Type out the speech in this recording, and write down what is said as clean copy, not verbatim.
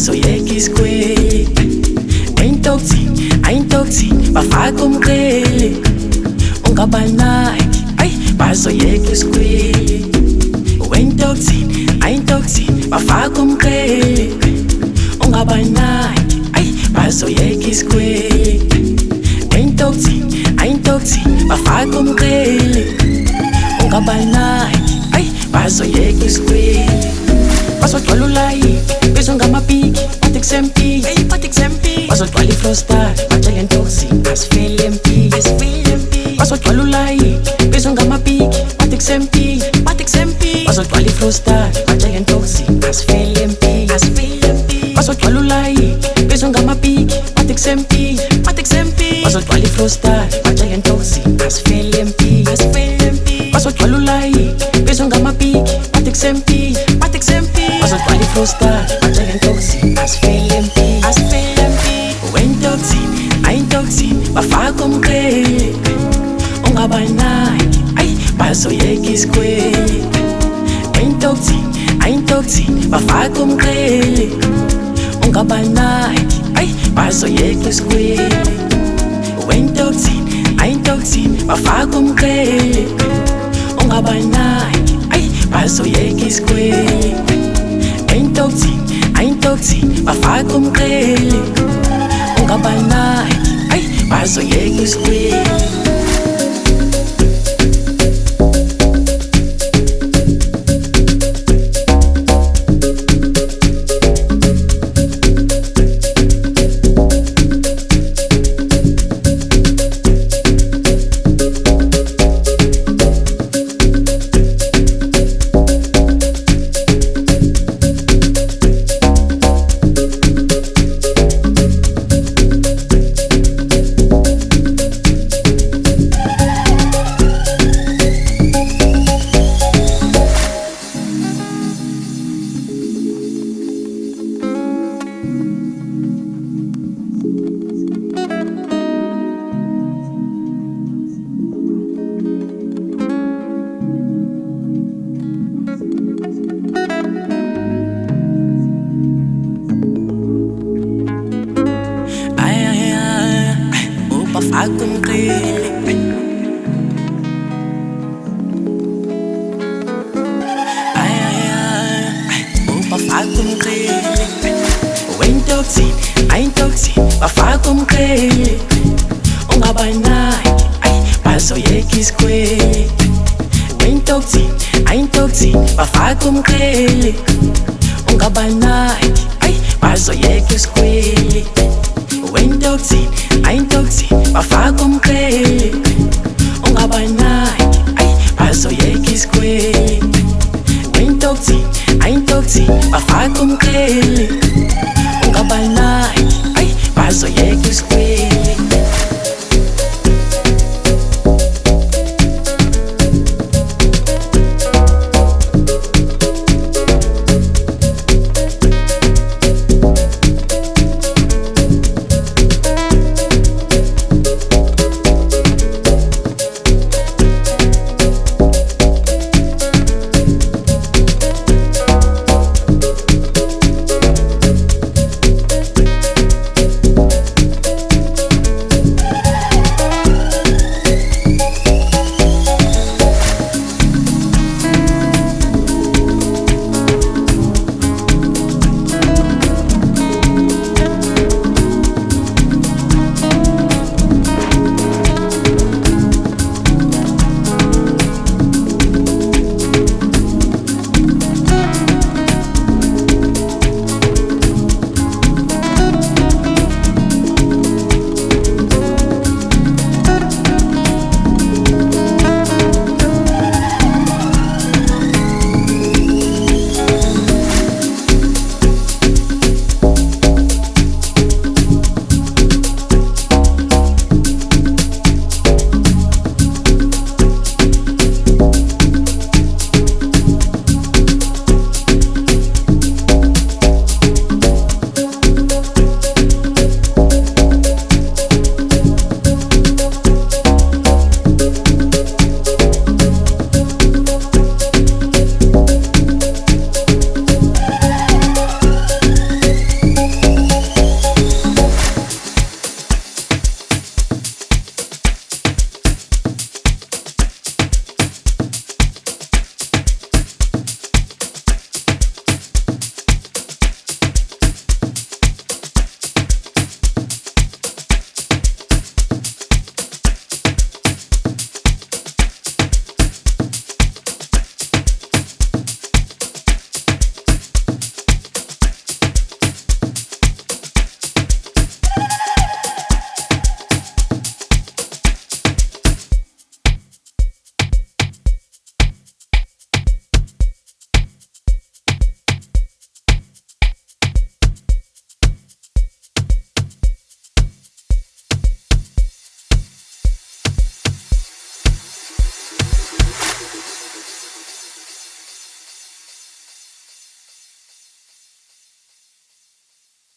bazoyeka isikweli. Ayintoksi bafaka umqhele, ungabanaki bazoyeka isikweli. Ayintoksi bafaka umqhele, ungabanaki bazoyeka isikweli. Ayintoksi bafaka umqhele, ungabanaki bazoyeka isikweli. Bazogcwala ulayini bezwe ngamapiki bathi kusempini, bazogcwala ifrostar batshele intoksi asifele empini. Bazogcwala ulayini bezwe ngamapiki bathi kusempini, bazogcwala ifrostar batshele intoksi asifele empini. Bazogcwala ulayini bezwe ngamapiki bathi kusempini, bazogcwala ifrostar batshele intoksi asifele empini. Bazogcwala ulayini bezwe ngamapiki bathi kusempini, bazogcwala ifrostar batshele intoksi asifele empini. Ayintoksi bafaka umqhele, ungabanaki bazoyeka isikweli. Ayintoksi bafaka umqhele, ungabanaki bazoyeka isikweli. Ayintoksi bafaka umqhele, ungabanaki bazoyeka isikweli. Ayintoksi bafaka umqhele, ungabanaki bazoyeka isikweli. Bafaka umqhele, bafaka umqhele. Ayintoksi bafaka umqhele, ungabanaki bazoyeka isikweli. Ayintoksi bafaka umqhele, ungabanaki bazoyeka isikweli. Ayintoksi bafaka umqhele,